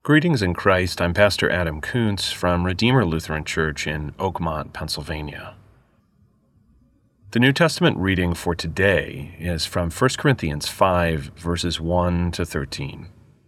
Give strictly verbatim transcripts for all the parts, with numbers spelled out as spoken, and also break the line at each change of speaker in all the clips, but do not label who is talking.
Greetings in Christ. I'm Pastor Adam Kuntz from Redeemer Lutheran Church in Oakmont, Pennsylvania. The New Testament reading for today is from First Corinthians five, verses one to thirteen.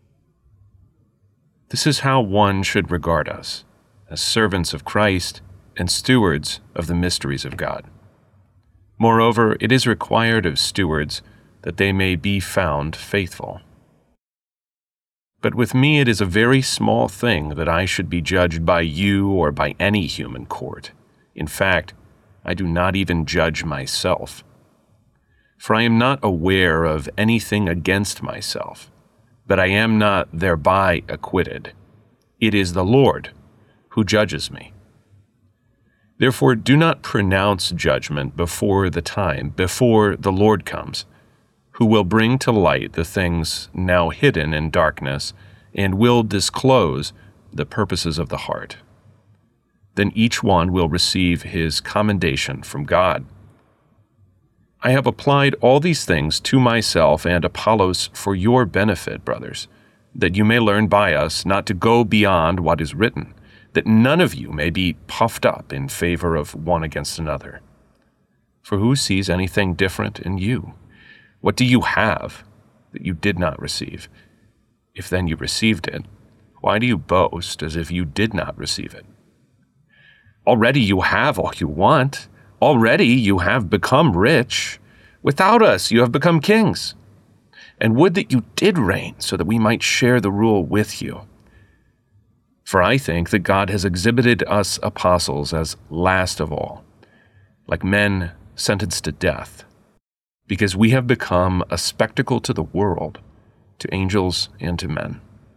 This is how one should regard us, as servants of Christ and stewards of the mysteries of God. Moreover, it is required of stewards that they may be found faithful. But with me it is a very small thing that I should be judged by you or by any human court. In fact, I do not even judge myself. For I am not aware of anything against myself, but I am not thereby acquitted. It is the Lord who judges me. Therefore, do not pronounce judgment before the time, before the Lord comes, who will bring to light the things now hidden in darkness, and will disclose the purposes of the heart. Then each one will receive his commendation from God. I have applied all these things to myself and Apollos for your benefit, brothers, that you may learn by us not to go beyond what is written, that none of you may be puffed up in favor of one against another. For who sees anything different in you? What do you have that you did not receive? If then you received it, why do you boast as if you did not receive it? Already you have all you want. Already you have become rich. Without us you have become kings. And would that you did reign, so that we might share the rule with you. For I think that God has exhibited us apostles as last of all, like men sentenced to death, because we have become a spectacle to the world, to angels and to men.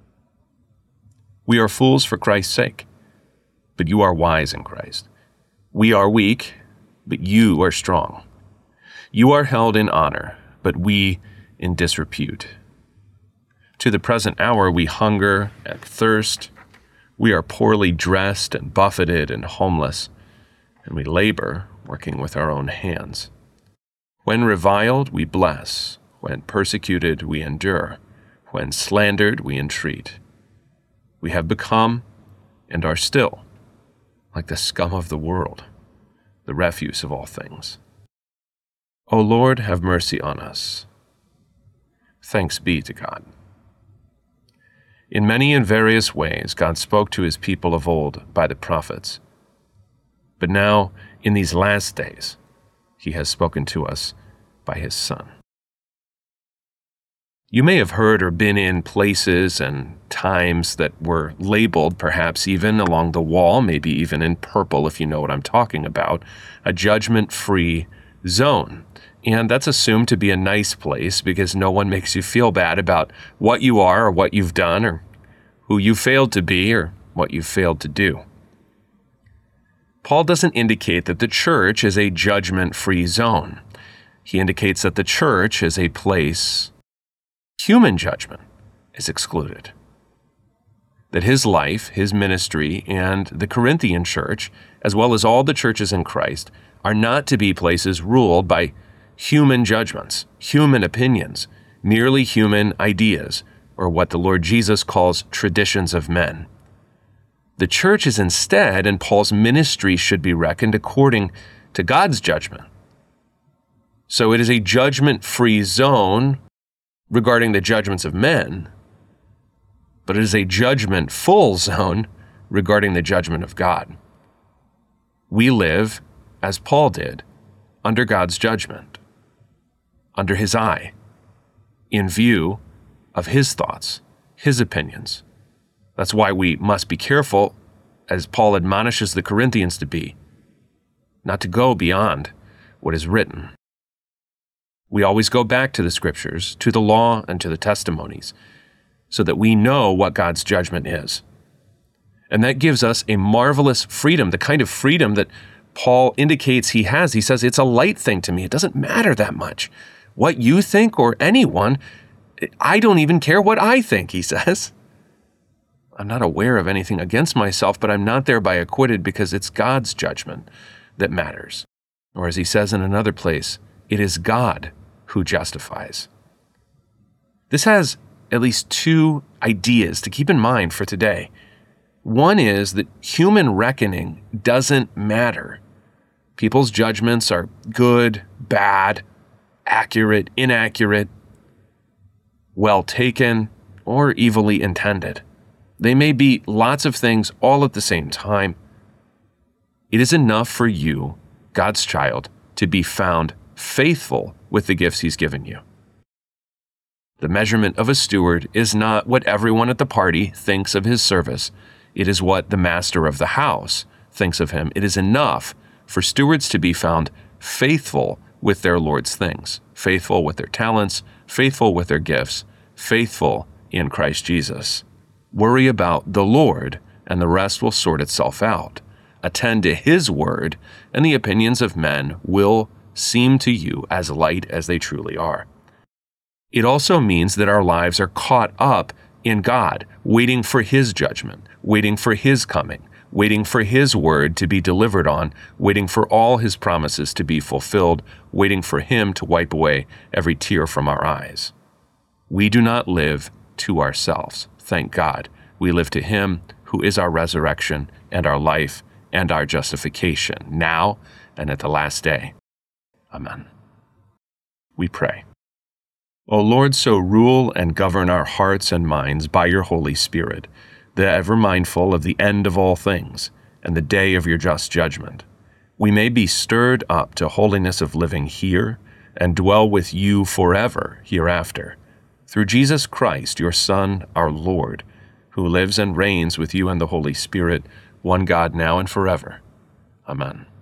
We are fools for Christ's sake, but you are wise in Christ. We are weak, but you are strong. You are held in honor, but we in disrepute. To the present hour we hunger and thirst. We are poorly dressed and buffeted and homeless, and we labor, working with our own hands. When reviled, we bless. When persecuted, we endure. When slandered, we entreat. We have become, and are still, like the scum of the world, the refuse of all things. O Lord, have mercy on us. Thanks be to God. In many and various ways, God spoke to his people of old by the prophets. But now, in these last days, he has spoken to us by his Son. You may have heard or been in places and times that were labeled, perhaps even along the wall, maybe even in purple if you know what I'm talking about, a judgment-free zone. And that's assumed to be a nice place because no one makes you feel bad about what you are or what you've done or who you failed to be or what you failed to do. Paul doesn't indicate that the church is a judgment-free zone. He indicates that the church is a place human judgment is excluded. That his life, his ministry, and the Corinthian church, as well as all the churches in Christ, are not to be places ruled by human judgments, human opinions, merely human ideas, or what the Lord Jesus calls traditions of men. The church is instead, and Paul's ministry should be reckoned according to God's judgment. So it is a judgment-free zone regarding the judgments of men, but it is a judgment-full zone regarding the judgment of God. We live, as Paul did, under God's judgment, under his eye, in view of his thoughts, his opinions. That's why we must be careful, as Paul admonishes the Corinthians to be, not to go beyond what is written. We always go back to the Scriptures, to the law, and to the testimonies, so that we know what God's judgment is. And that gives us a marvelous freedom, the kind of freedom that Paul indicates he has. He says, it's a light thing to me. It doesn't matter that much. What you think or anyone, I don't even care what I think, he says. I'm not aware of anything against myself, but I'm not thereby acquitted because it's God's judgment that matters. Or as he says in another place, it is God who justifies. This has at least two ideas to keep in mind for today. One is that human reckoning doesn't matter. People's judgments are good, bad, accurate, inaccurate, well taken, or evilly intended. They may be lots of things all at the same time. It is enough for you, God's child, to be found faithful with the gifts He's given you. The measurement of a steward is not what everyone at the party thinks of his service. It is what the master of the house thinks of him. It is enough for stewards to be found faithful with their Lord's things, faithful with their talents, faithful with their gifts, faithful in Christ Jesus. Worry about the Lord, and the rest will sort itself out. Attend to His word, and the opinions of men will seem to you as light as they truly are. It also means that our lives are caught up in God, waiting for His judgment, waiting for His coming, waiting for His word to be delivered on, waiting for all His promises to be fulfilled, waiting for Him to wipe away every tear from our eyes. We do not live to ourselves, thank God. We live to Him who is our resurrection and our life and our justification, now and at the last day. Amen. We pray. O Lord, so rule and govern our hearts and minds by your Holy Spirit, that ever mindful of the end of all things and the day of your just judgment, we may be stirred up to holiness of living here and dwell with you forever hereafter. Through Jesus Christ, your Son, our Lord, who lives and reigns with you and the Holy Spirit, one God now and forever. Amen.